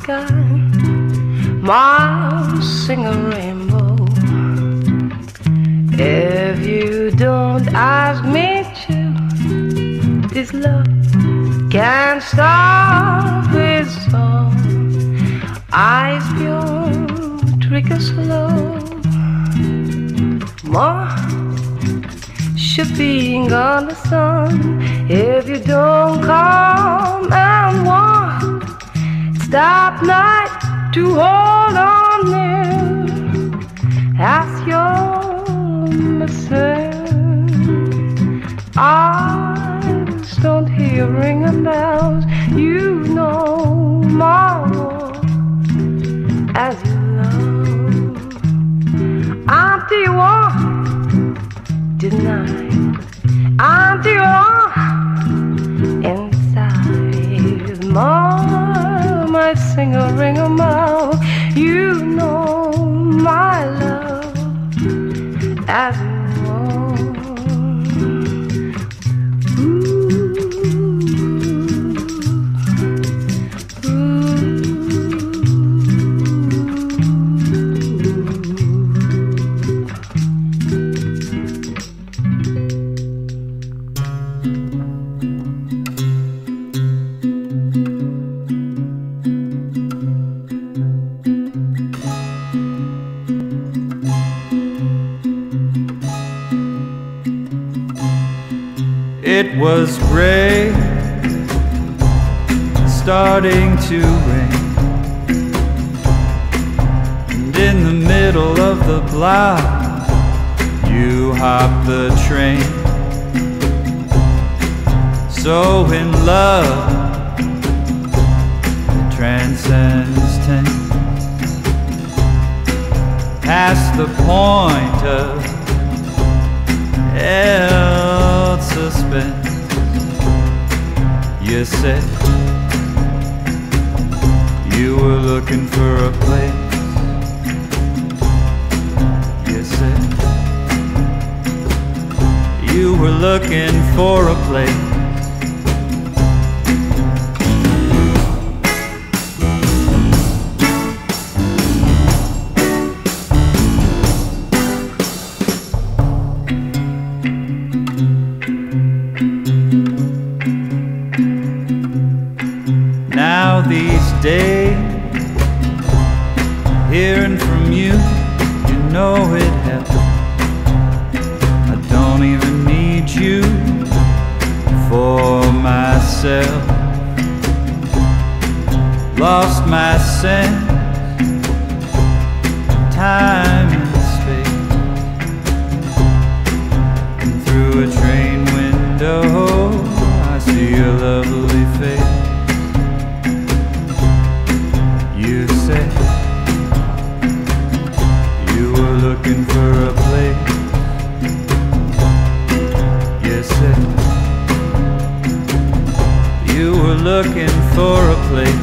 sky might sing a rainbow. If you don't ask me to, this love can't stop its song. Eyes pure, trigger slow. More should being on the sun. If you don't come and walk, stop night to hold on near. As you're missing, eyes don't hear ringing bells. You know my world as you love. Until you want denied, until you are inside. Mom might sing a ring a mouth. You know my love as you want. It was gray, starting to rain, and in the middle of the block, you hopped the train. So in love, it transcends time, past the point of suspense. You said you were looking for a place. You said you were looking for a place. These days, hearing from you, you know it happened. I don't even need you for myself. Lost my sense, time and space, and through a train window I see your lovely face. You said you were looking for a place. You said you were looking for a place.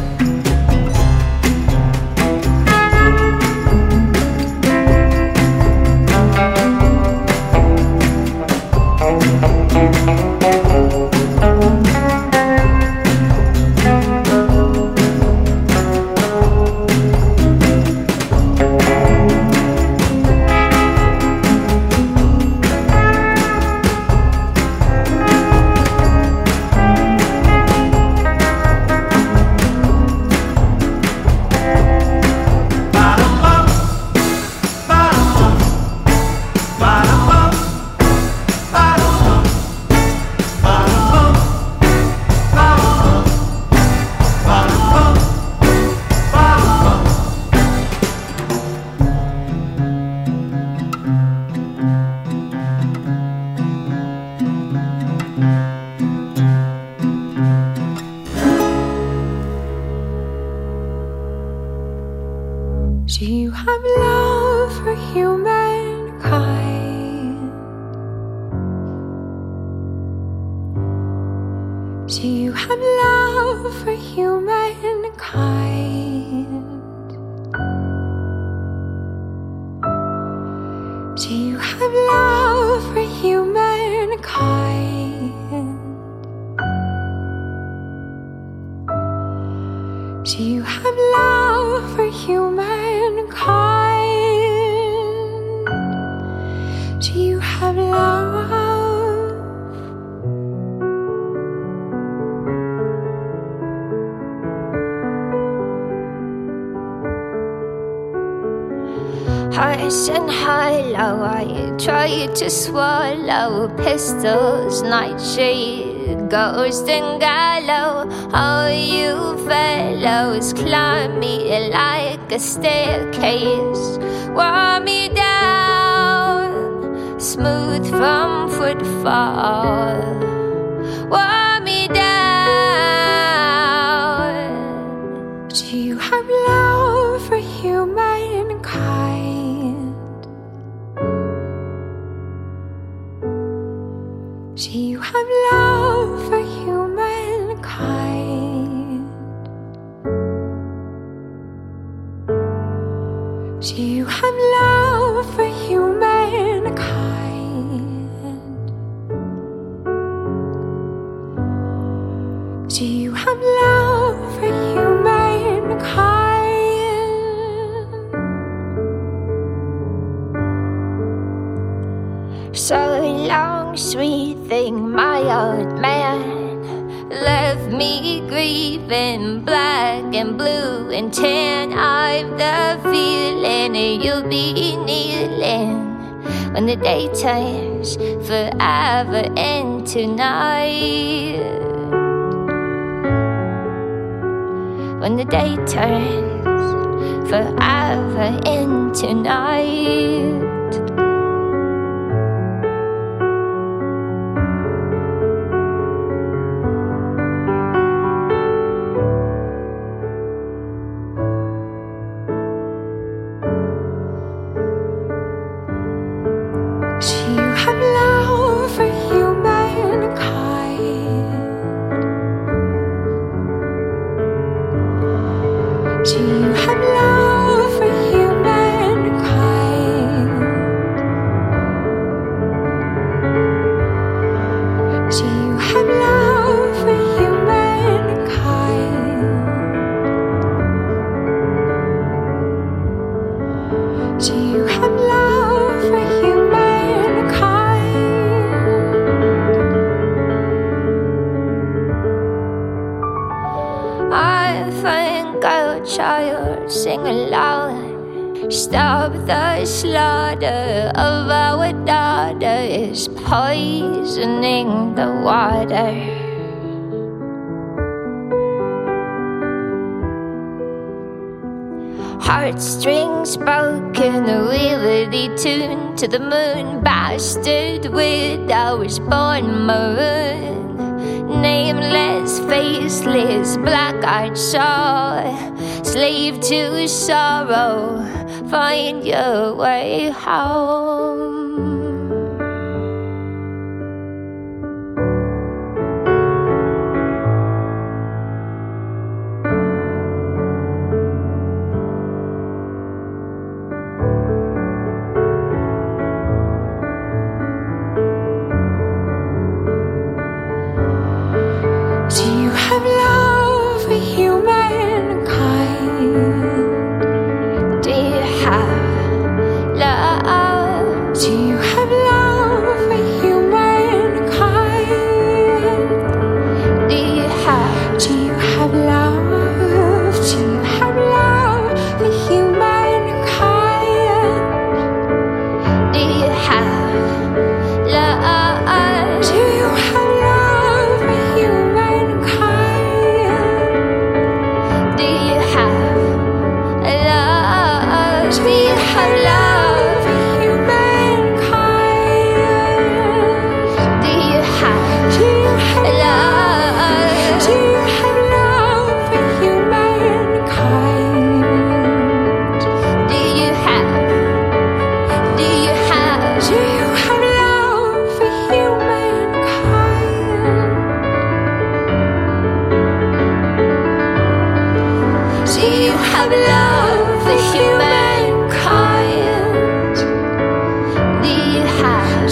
Do you have love for humankind? Do you have love for humankind? Do you have love for humankind? Do you have love for humankind? Do you have love? Highs and high-low, I tried to swallow pistols, nightshade, ghost and gallow. All you fellows climb me like a staircase, wear me down, smooth from footfall, wear me down. Do you have love for humankind? Do you have love for humankind? Do you have love for humankind? Do you have love for humankind? So long, sweet thing, my old man left me grieving, black and blue and tan. I've the feeling you'll be kneeling when the day turns forever into night. When the day turns forever into night. Do you have love for humankind? Do you have love for humankind? Do you have love for humankind? I think I'll child sing aloud. Stop the slaughter of our daughters, poisoning the water. Heartstrings broken, we were detuned to the moon. Bastard with ours born maroon. Nameless, faceless, black-eyed saw, slave to sorrow, find your way home. Do you have love for humankind? Do you have love? Do you have love for humankind? Do you have love? Do you have love for humankind? Do you have love? Do you have love for humankind? Do you have love? Do you have love for humankind? Do you have love? Do you have love for humankind? Do you have love for humankind? Do you have love for humankind? Do you have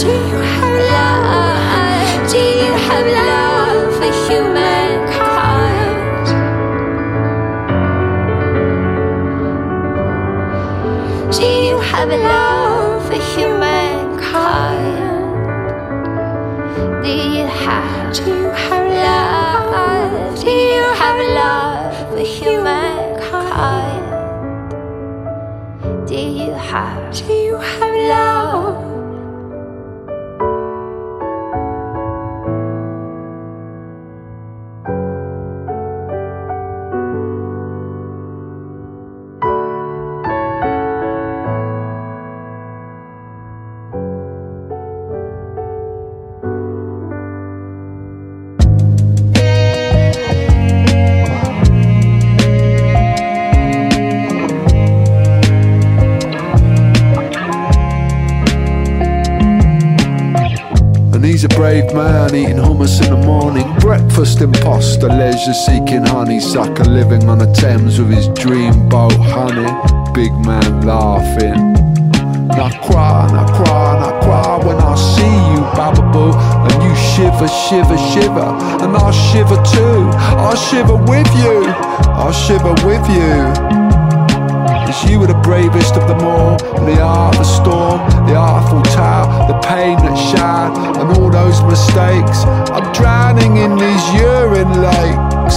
love? Do you have love for humankind? have love for humankind? Do you have love? Do you have love for humankind? Do you have love? He's a brave man, eating hummus in the morning. Breakfast imposter, leisure seeking honeysucker, living on the Thames with his dream boat, honey. Big man laughing. And I cry, and I cry, and I cry when I see you, Bababoo. And you shiver, shiver, shiver. And I'll shiver too. I'll shiver with you. I'll shiver with you. Cause you were the bravest of them all. And the art of the storm, the artful tale, the pain that shattered, and all those mistakes. I'm drowning in these urine lakes.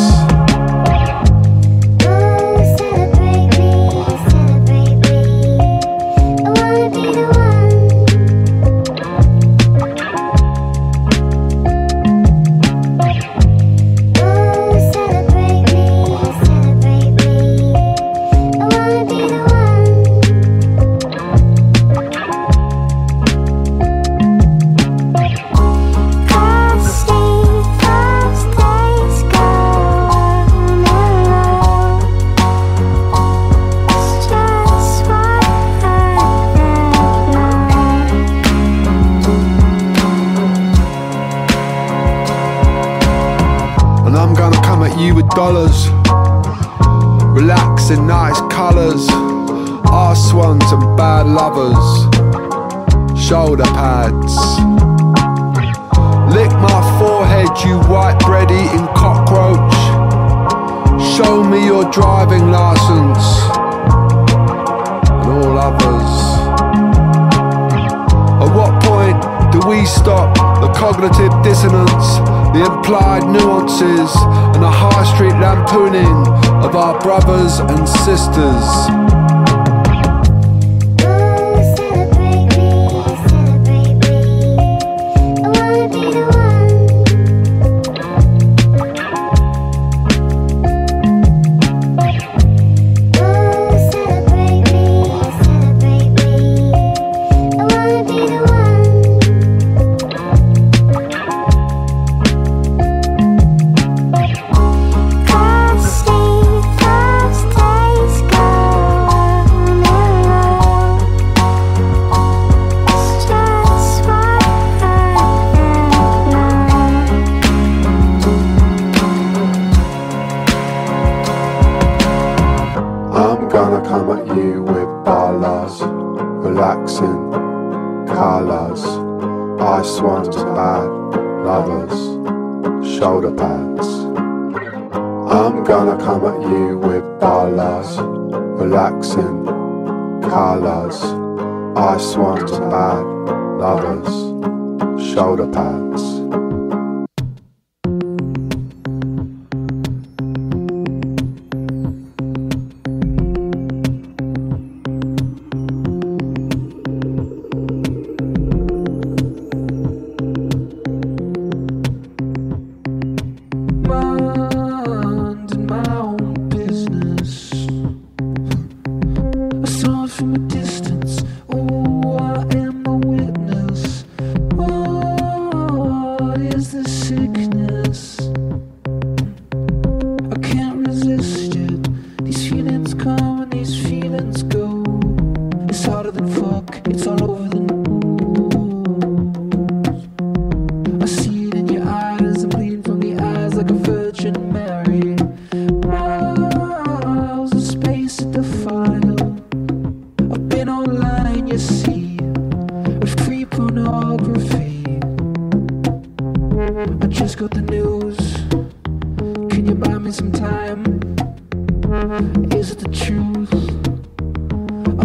Dollars, relax in nice colours, arse ones and bad lovers, shoulder pads. Lick my forehead, you white bread eating cockroach. Show me your driving licence and all others. At what point do we stop the cognitive dissonance, the implied nuances, and the high street lampooning of our brothers and sisters? Ice ones, bad lovers, shoulder pads.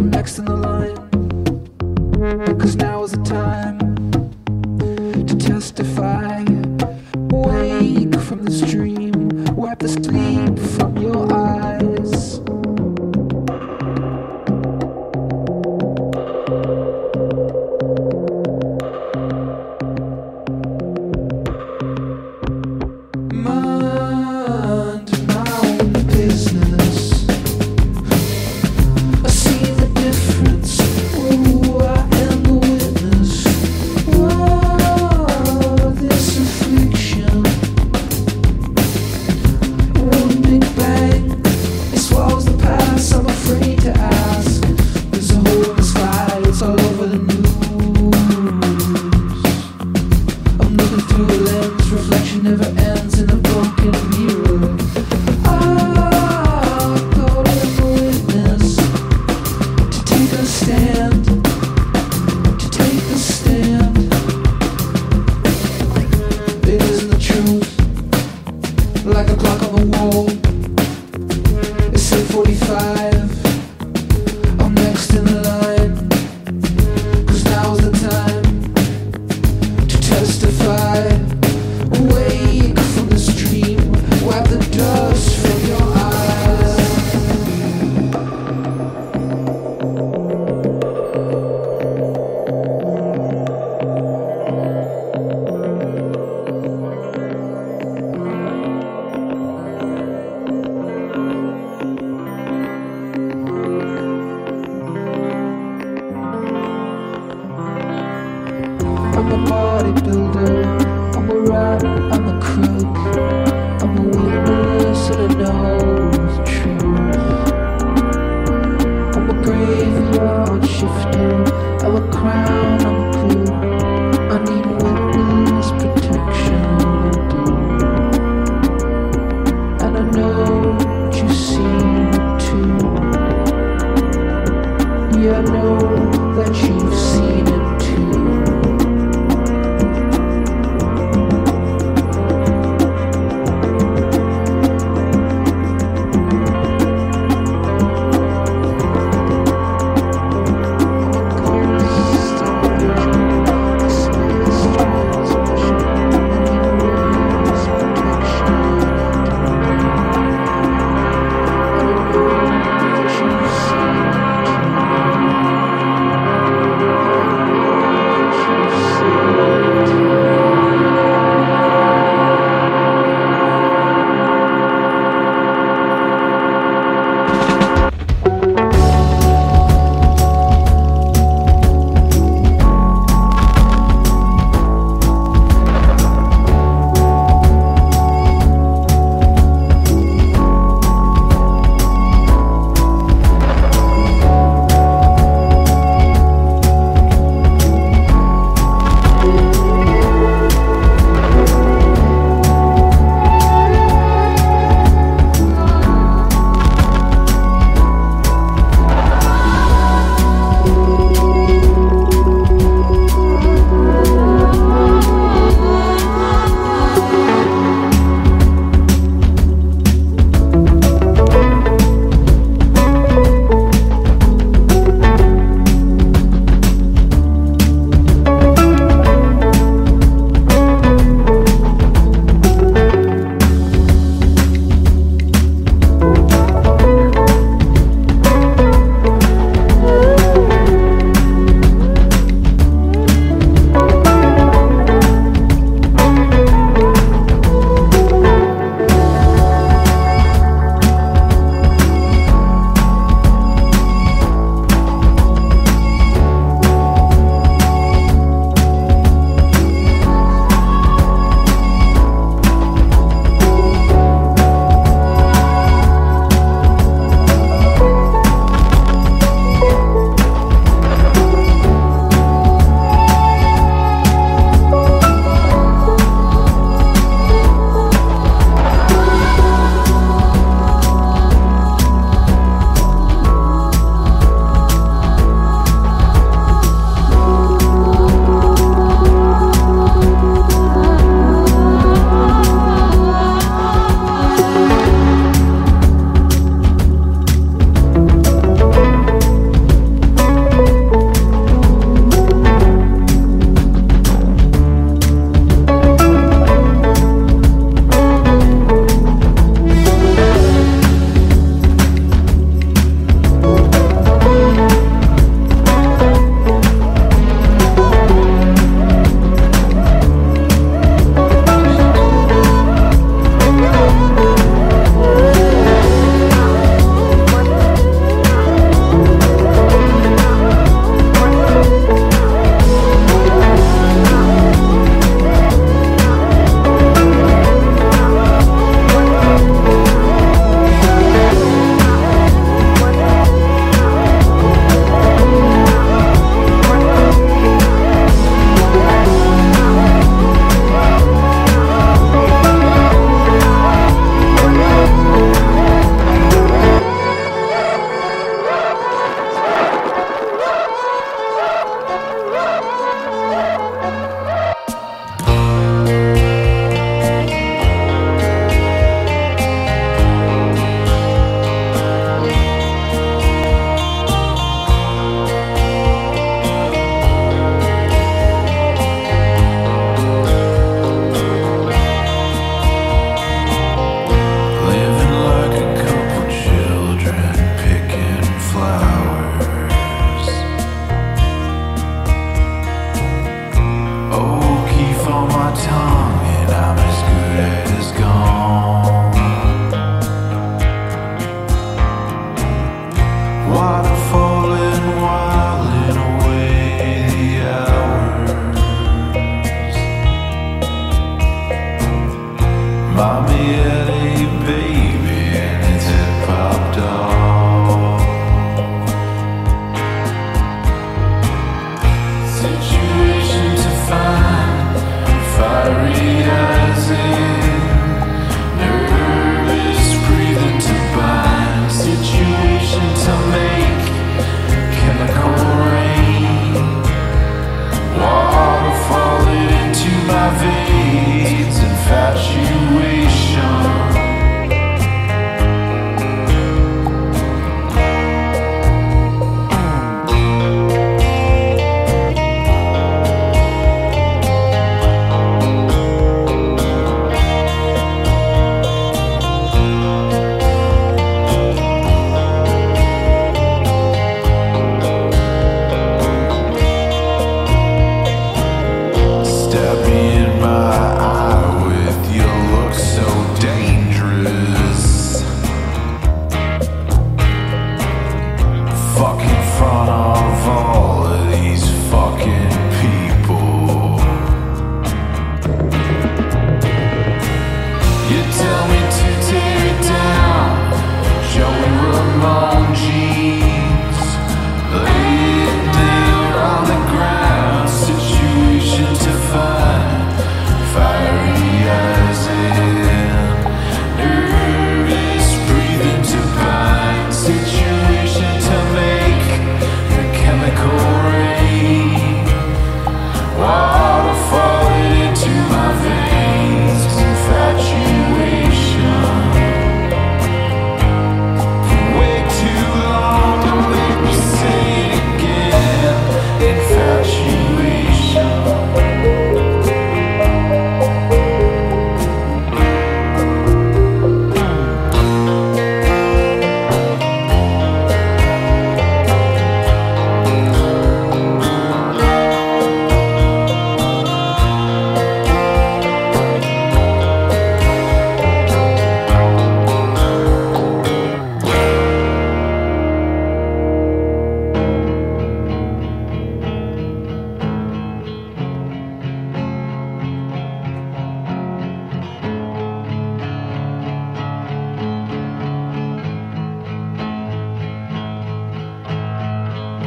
I'm next in the line. 'Cause now is the time to testify. Wake from this dream, wipe the sleep from your eyes. Mind my own business. I see the difference. Oh, I am the witness. Oh, this affliction. One big bang, it swallows the past. I'm afraid to ask. There's a hole in the sky, it's all over the news. I'm looking through a lens, reflection never ends in a broken mirror. I thought of a witness to take a stand, to take a stand. It isn't the truth, like a clock on the wall. It's 8:45, I'm next in the line. 'Cause now's the time to testify. Wake from this dream, wipe the dust from your eyes. I'm a bodybuilder, I'm a rat, I'm a crook, I'm a witness and I know the truth. I'm a graveyard shifter, I'm a crown, I'm a clue. I need witness protection, I do. And I know you see it too. Yeah, I know that you've seen it too.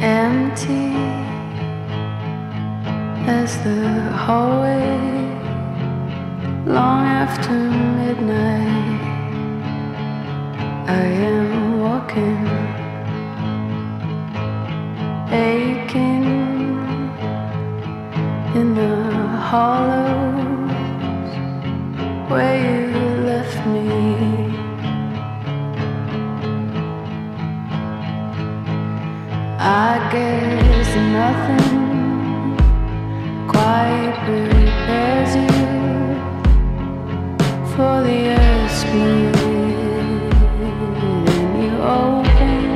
empty as the hallway long after midnight. I am walking, aching in the hollows where you left me. I guess nothing quite prepares you for the split, and you open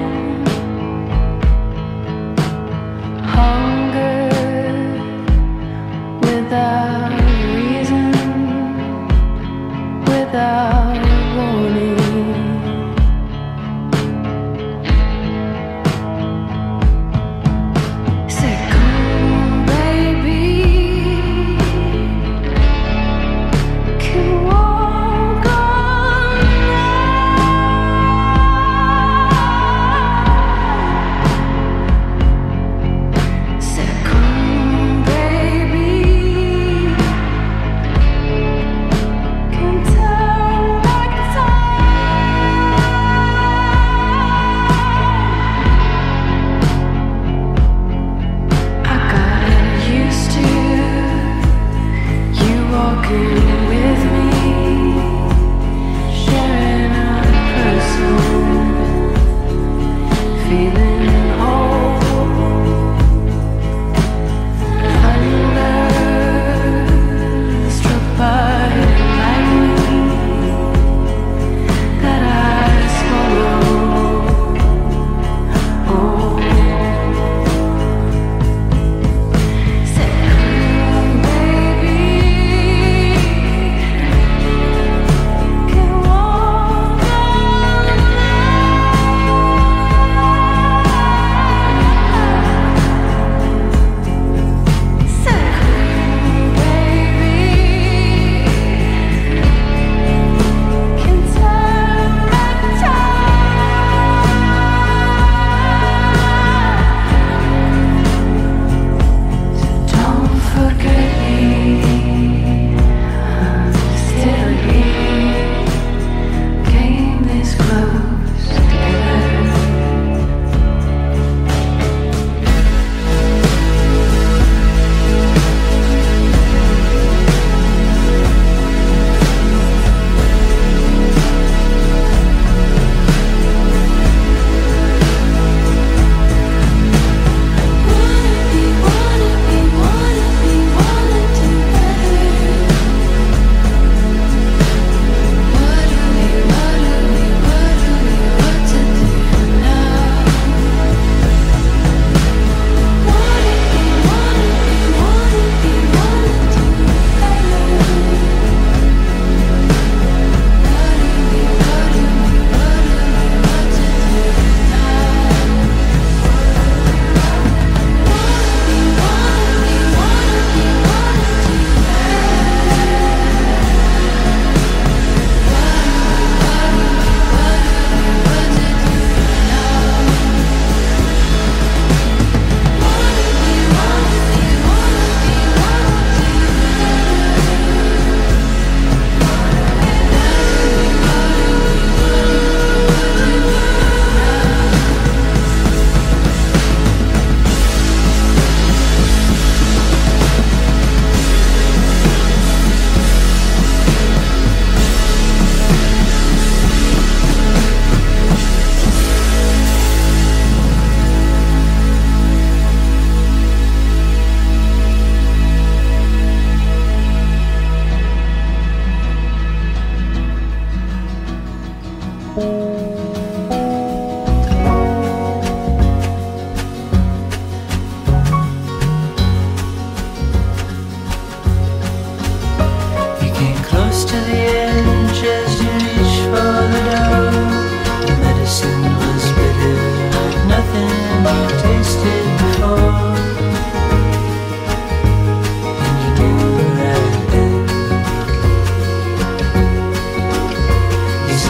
hunger without reason, without warning.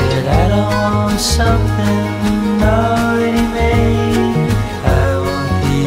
something already made. I want the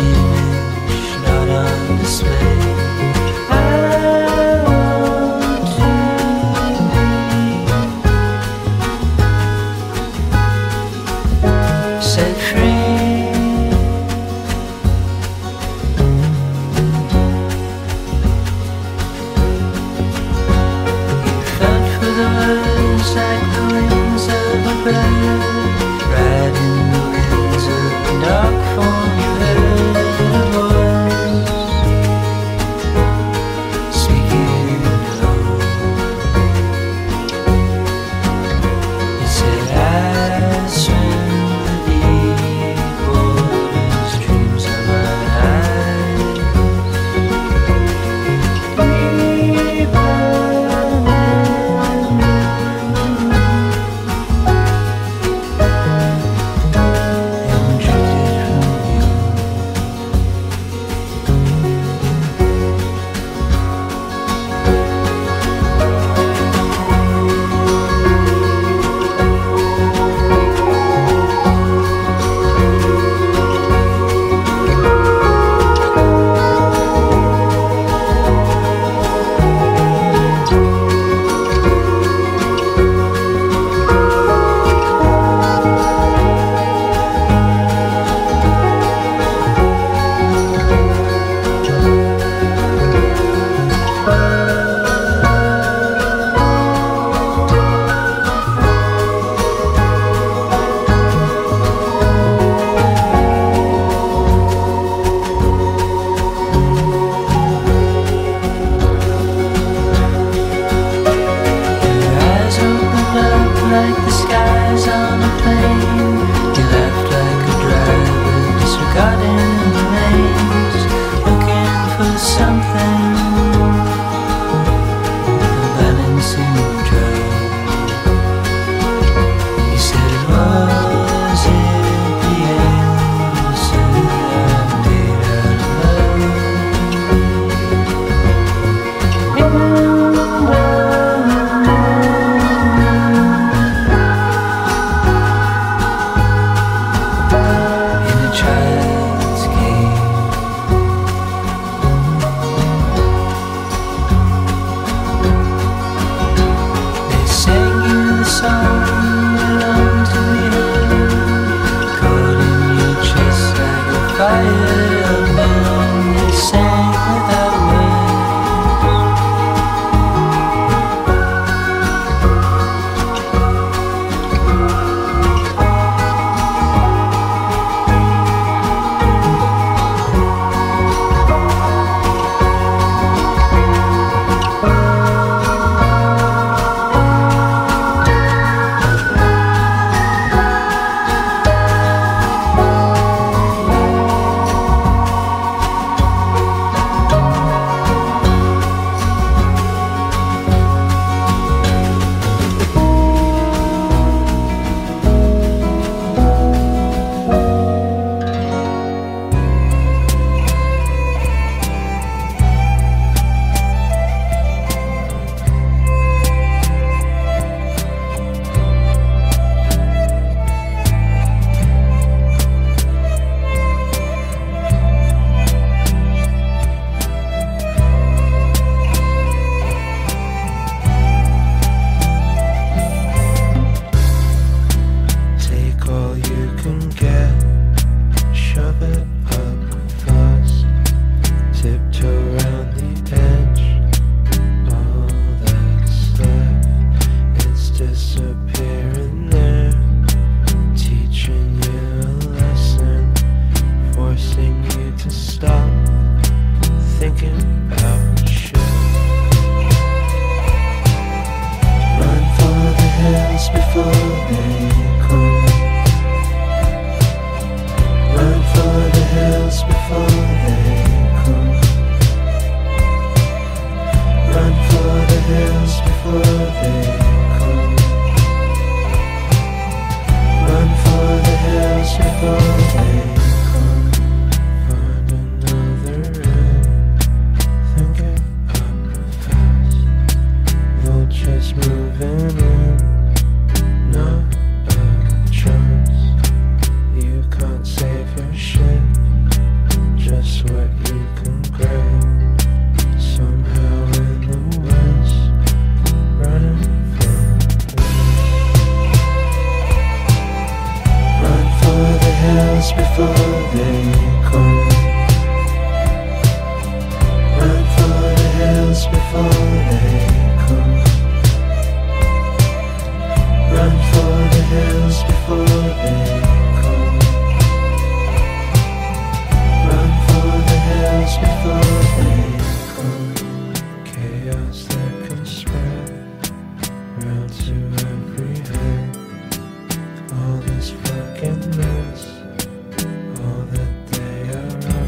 tired of them, they sang without words. All this fucking mess, all that they are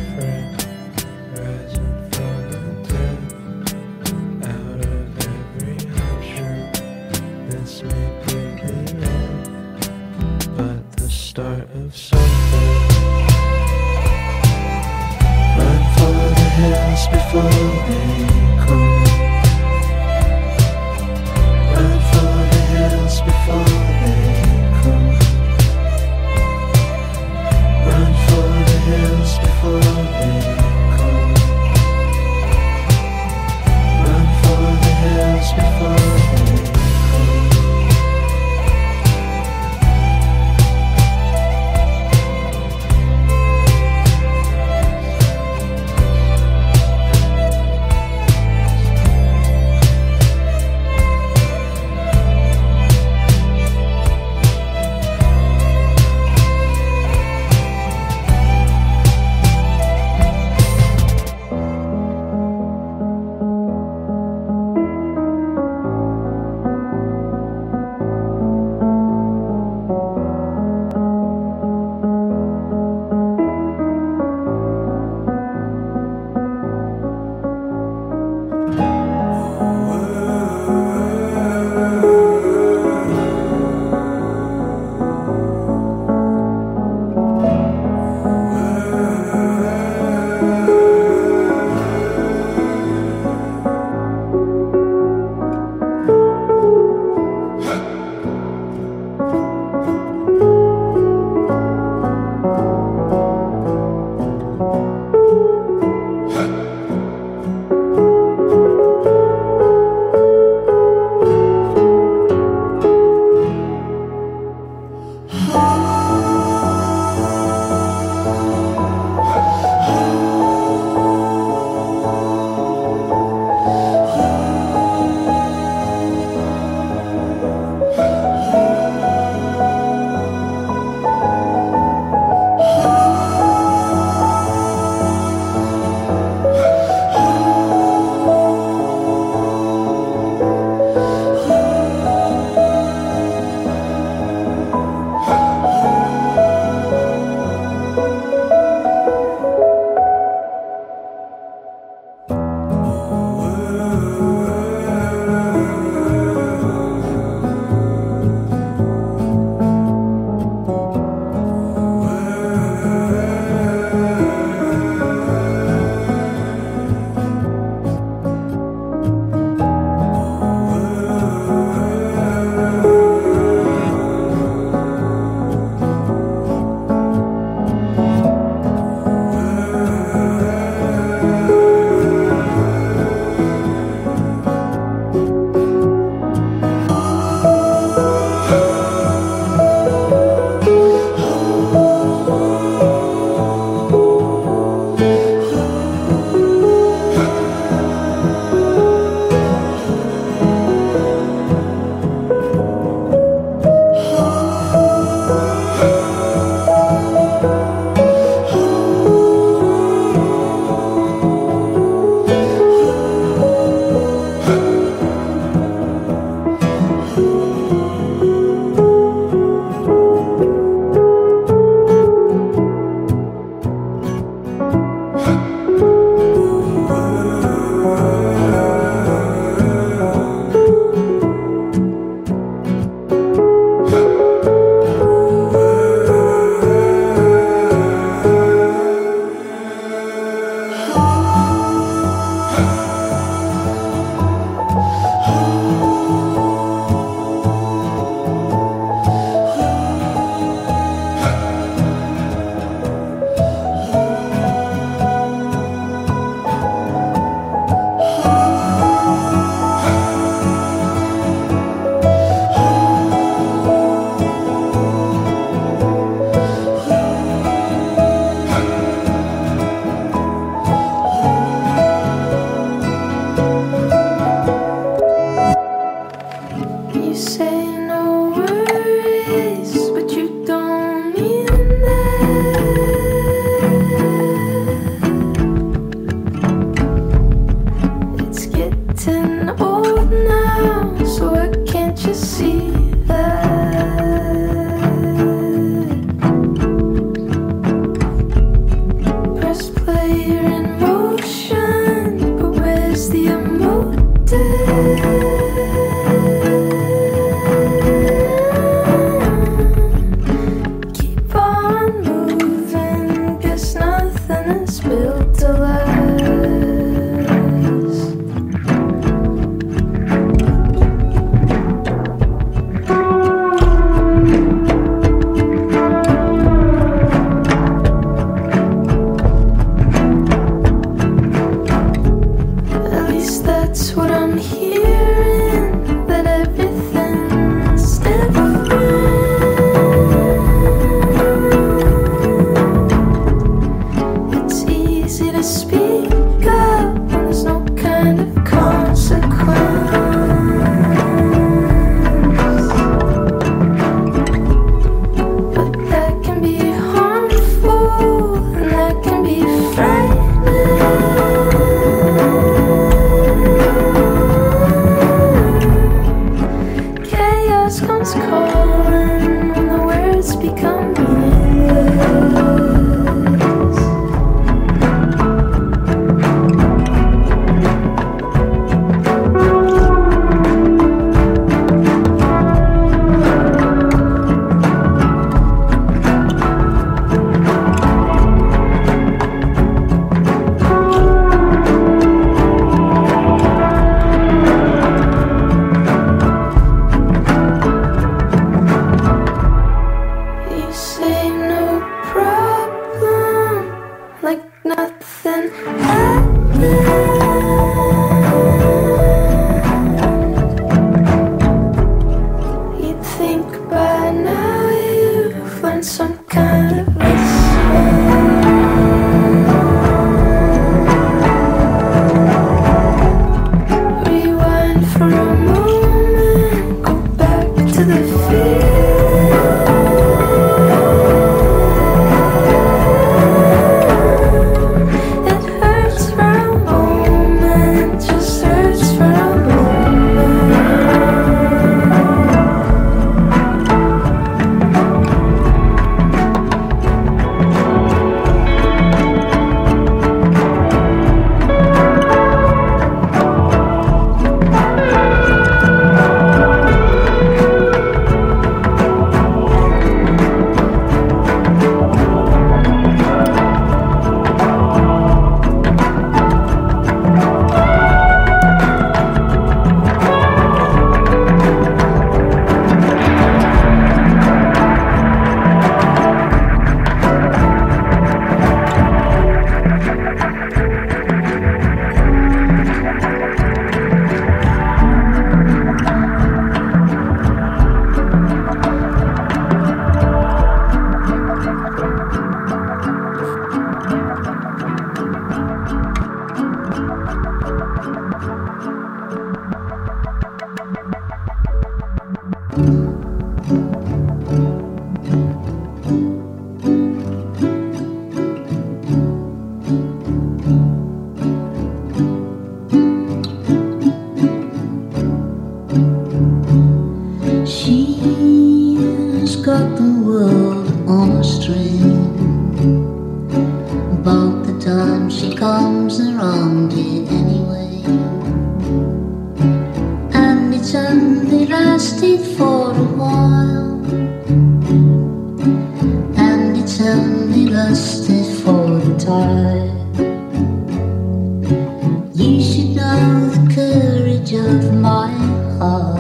nothing happened. You'd think by now you'd find some kind of rewind for a moment, go back to the field. She's got the world on a string. About the time she comes around here anyway. And it's only lasted for a while. And it's only lasted for a time. You should know the courage of my heart.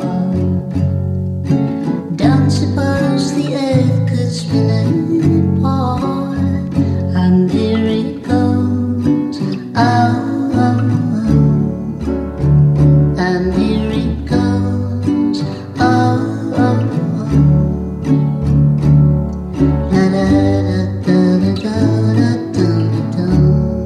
Don't suppose the earth could spin apart. And here it goes, oh, oh, oh. And here it goes, oh, oh, oh. La da da da da da da da da.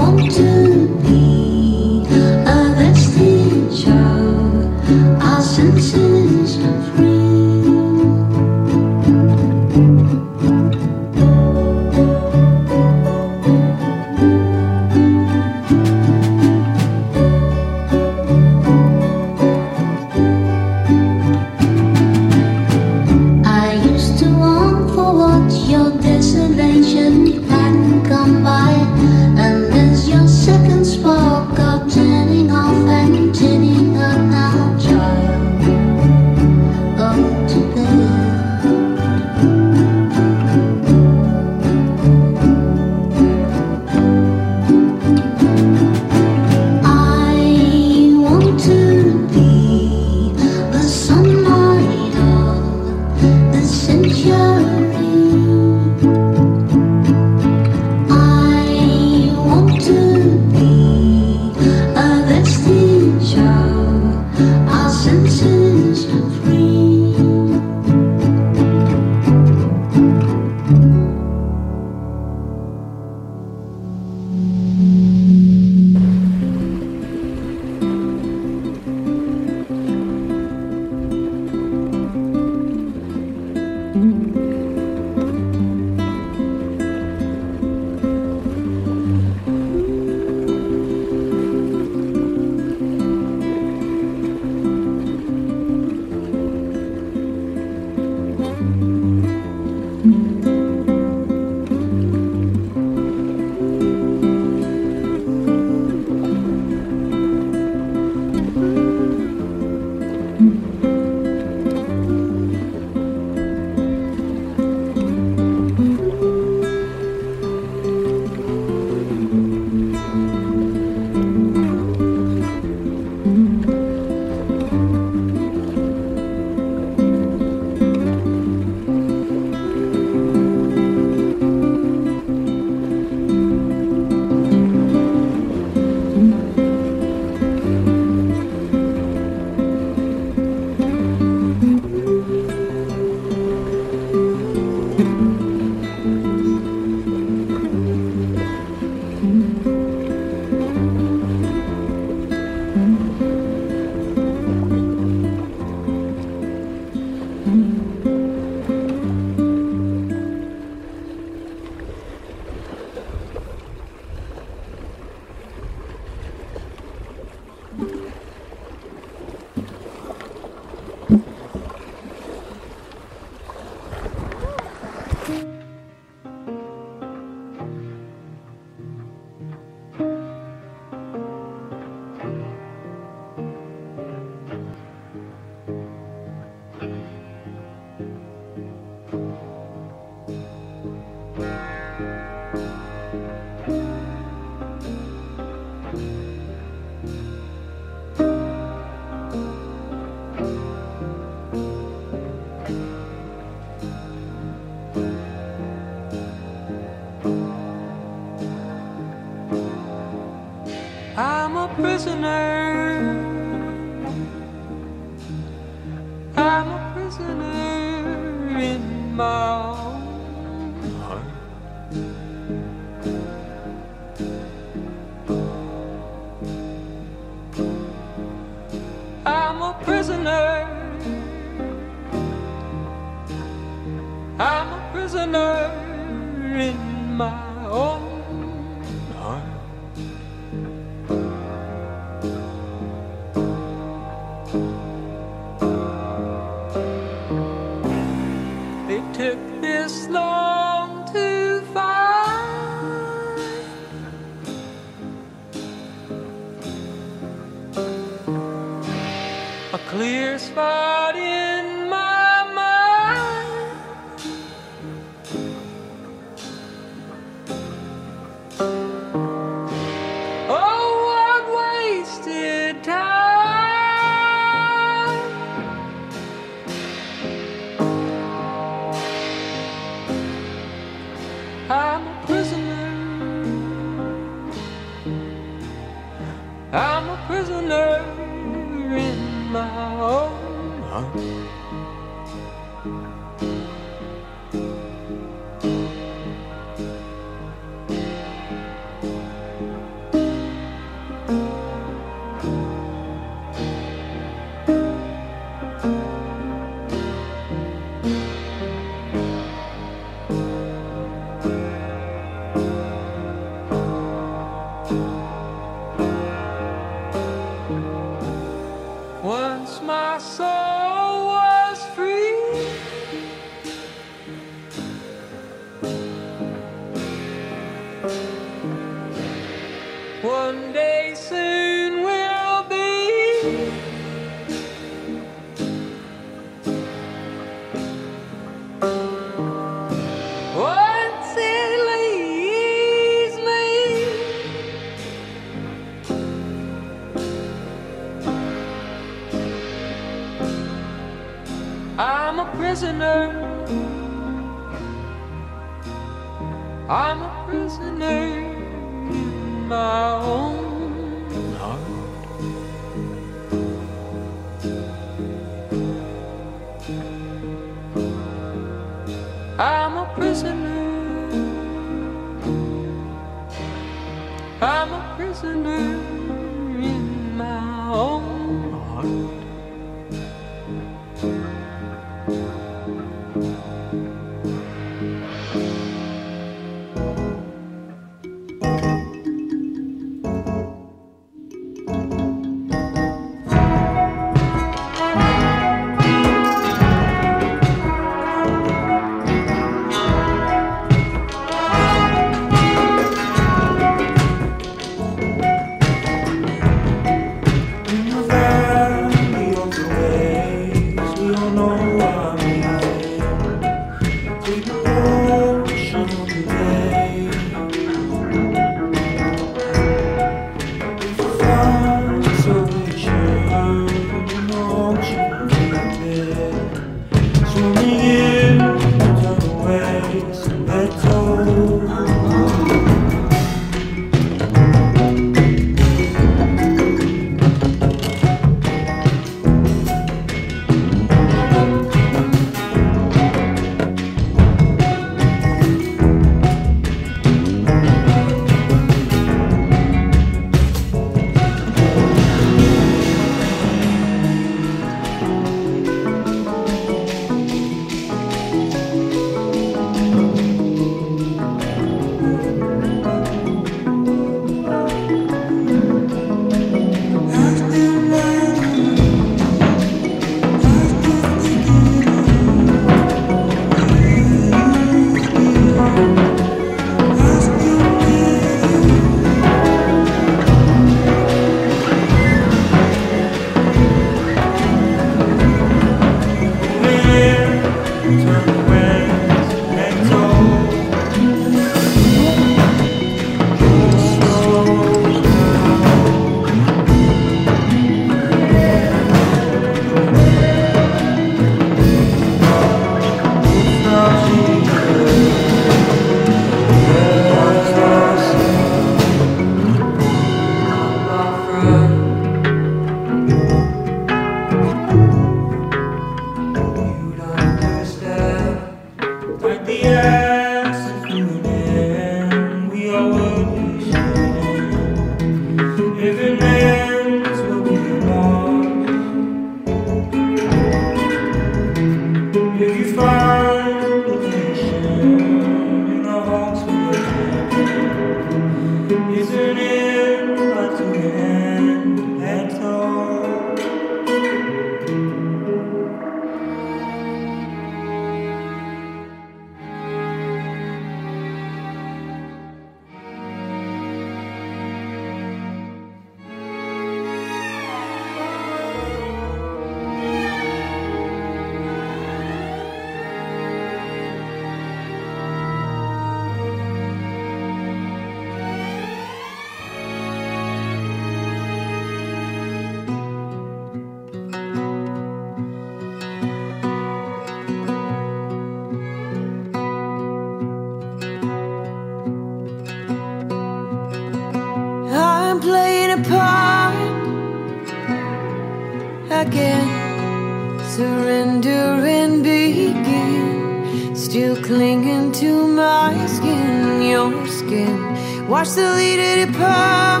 again. Surrender and begin. Still clinging to my skin, your skin. Watch the leader depart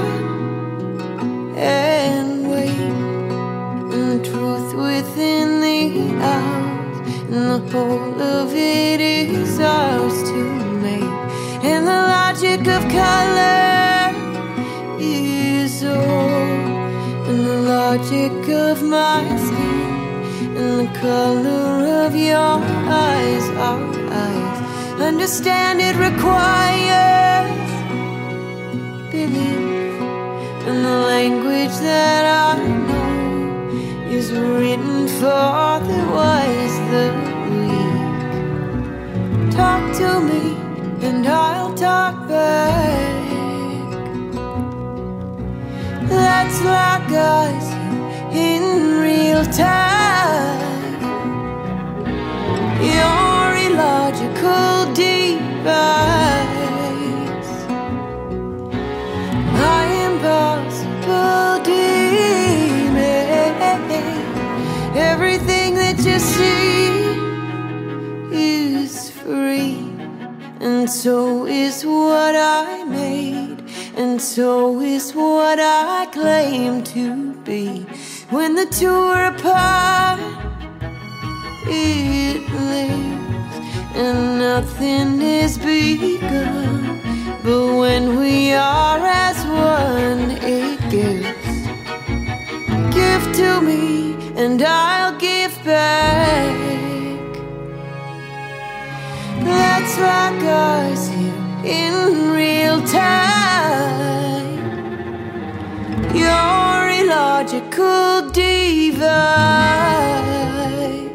and wait. And the truth within the hours, and the whole of it is ours to make. And the logic of color is old, and the logic of my skin, and the color of your eyes, our eyes. Understand it requires belief, and the language that I know is written for the wise, the weak. Talk to me and I'll talk back. Let's lock eyes in real time. Your illogical device, my impossible demon. Everything that you see is free, and so is what I made, and so is what I claim to be. When the two are apart, it lives, and nothing is begun. But when we are as one, it gives. Give to me, and I'll give back. Let's lock eyes here in real time. Your illogical device,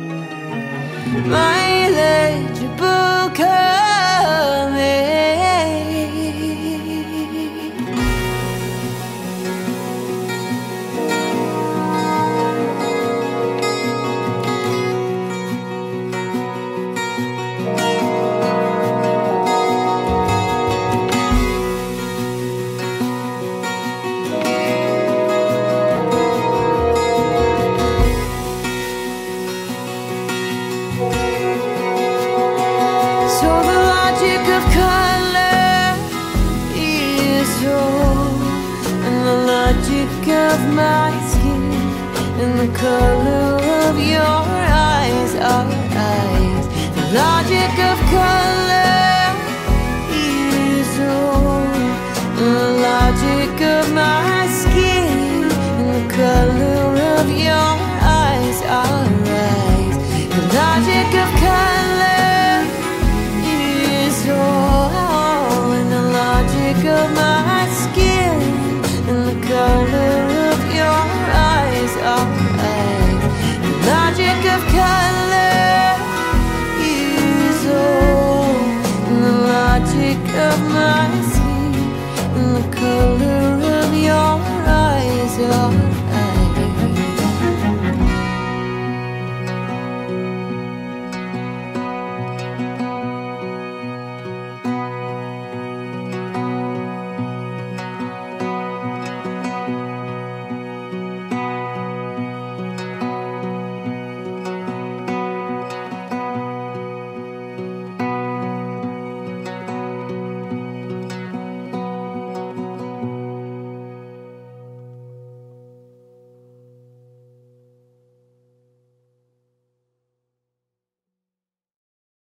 my illegible coming. Of my skin, and the color of your eyes, our eyes. The logic of color is old, and the logic of my skin, and the color of your eyes, our eyes. The logic of color is old, and the logic of my skin, and the color of your eyes, our eyes. The logic of color is old, and the logic of my